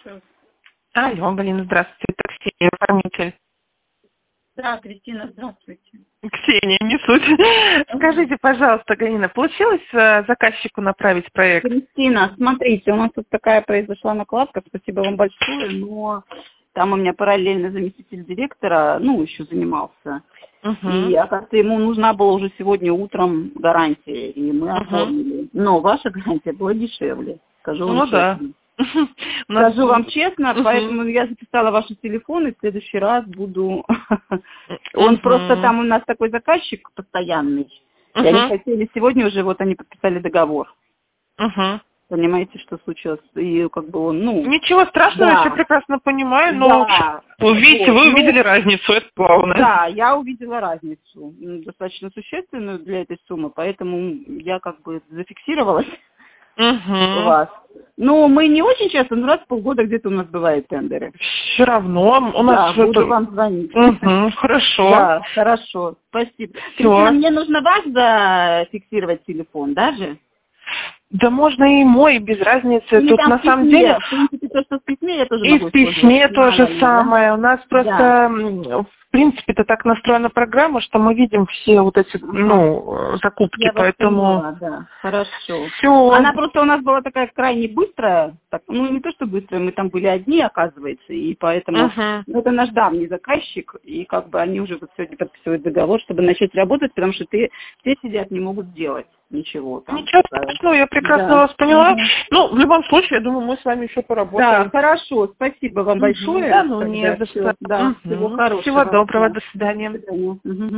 слушаю. Алло, Галина, здравствуйте, это Ксения, оформитель. Да, Кристина, здравствуйте. Ксения, не суть. Скажите, пожалуйста, Галина, получилось заказчику направить проект? Кристина, смотрите, у нас тут такая произошла накладка, спасибо вам большое, но там у меня параллельно заместитель директора, еще занимался. И, оказывается, ему нужна была уже сегодня утром гарантия, и мы оформили. Но ваша гарантия была дешевле, скажу вам честно. Скажу вам честно, поэтому я записала ваши телефоны, в следующий раз буду... Он просто там у нас такой заказчик постоянный. И они хотели сегодня уже, вот они подписали договор. Понимаете, что случилось? И как бы он, Ничего страшного, я все прекрасно понимаю, но видите, вы увидели разницу, это главное. Да, я увидела разницу, достаточно существенную для этой суммы, поэтому я как бы зафиксировалась у вас. Но мы не очень часто, но раз в полгода где-то у нас бывают тендеры. Все равно у нас... Да, буду вам звонить. Хорошо. Да, хорошо, спасибо. Кристина, мне нужно вас зафиксировать телефон, даже? Да можно и мой, без разницы. Или тут там на в письме, самом деле... в принципе, то, что в письме, я тоже И могу в письме использовать. то же самое. У нас просто, в принципе, это так настроена программа, что мы видим все вот эти, закупки, Я поэтому... поняла, да, хорошо. Всё. Она просто у нас была такая крайне быстрая, не то что быстрая, мы там были одни, оказывается, и поэтому... Это наш давний заказчик, и как бы они уже вот сегодня подписывают договор, чтобы начать работать, потому что все сидят, не могут сделать ничего. Ничего страшного, я прекрасно вас поняла. В любом случае, я думаю, мы с вами еще поработаем. Да, хорошо, спасибо вам большое. Да, не за что. Да, всего хорошего. Всего доброго, до свидания. До свидания.